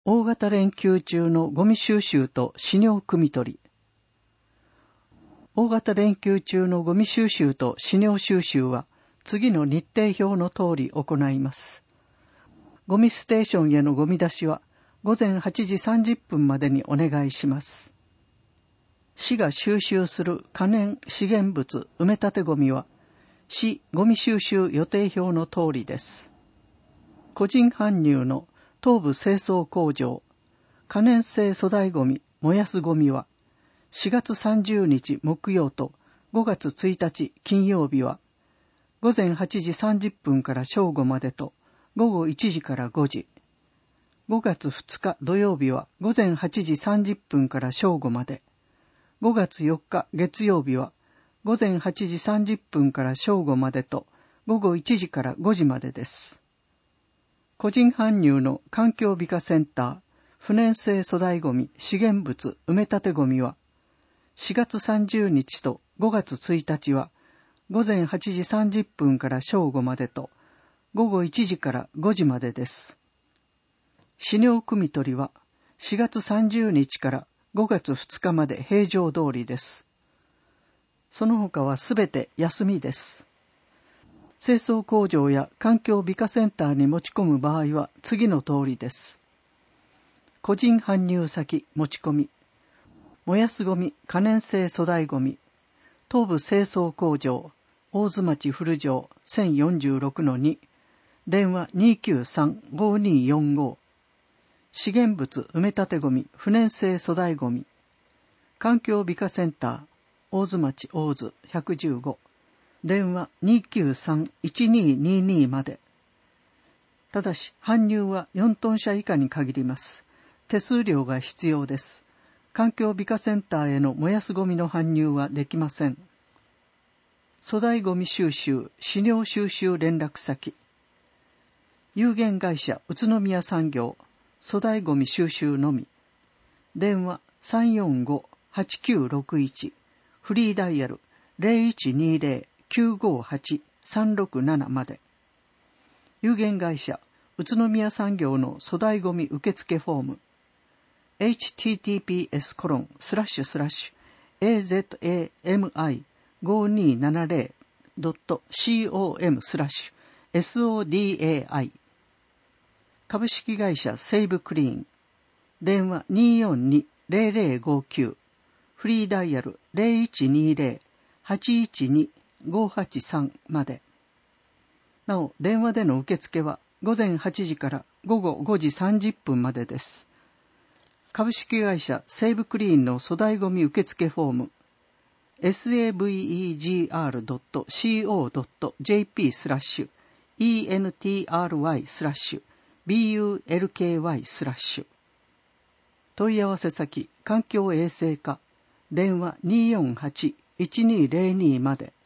大型連休中のゴミ収集と飼料汲み取り。大型連休中のゴミ収集と飼料収集は次の日程表の通り行います。ゴミステーションへのゴミ出しは午前8時30分までにお願いします。市が収集する可燃資源物埋め立てゴミは市ゴミ収集予定表の通りです。個人搬入の東部清掃工場、可燃性粗大ゴミ、燃やすゴミは、4月30日木曜と5月1日金曜日は、午前8時30分から正午までと、午後1時から5時。5月2日土曜日は、午前8時30分から正午まで。5月4日月曜日は、午前8時30分から正午までと、午後1時から5時までです。個人搬入の環境美化センター、不燃性粗大ゴミ、資源物、埋め立てゴミは、4月30日と5月1日は、午前8時30分から正午までと、午後1時から5時までです。飼料汲み取りは、4月30日から5月2日まで平常通りです。その他はすべて休みです。清掃工場や環境美化センターに持ち込む場合は次の通りです。個人搬入先持ち込み、燃やすゴミ可燃性粗大ゴミ、東部清掃工場、大津町古城 1046-2、電話 293-5245、資源物埋め立てゴミ不燃性粗大ゴミ、環境美化センター、大津町大津115、電話 293-1222 まで。ただし、搬入は4トン車以下に限ります。手数料が必要です。環境美化センターへの燃やすゴミの搬入はできません。粗大ゴミ収集、飼料収集連絡先。有限会社宇都宮産業、粗大ゴミ収集のみ。電話 345-8961、フリーダイヤル 0120-958-367 まで。有限会社宇都宮産業の粗大ゴミ受付フォーム https://azmi5270.com/sodai 株式会社セイブクリーン、電話 242-0059、フリーダイヤル 0120-812-583 まで。なお、電話での受付は午前8時から午後5時30分までです。株式会社セイブクリーンの粗大ゴミ受付フォーム saveg.co.jp/entry/bulky/ 問い合わせ先環境衛生課電話 248-1202 まで。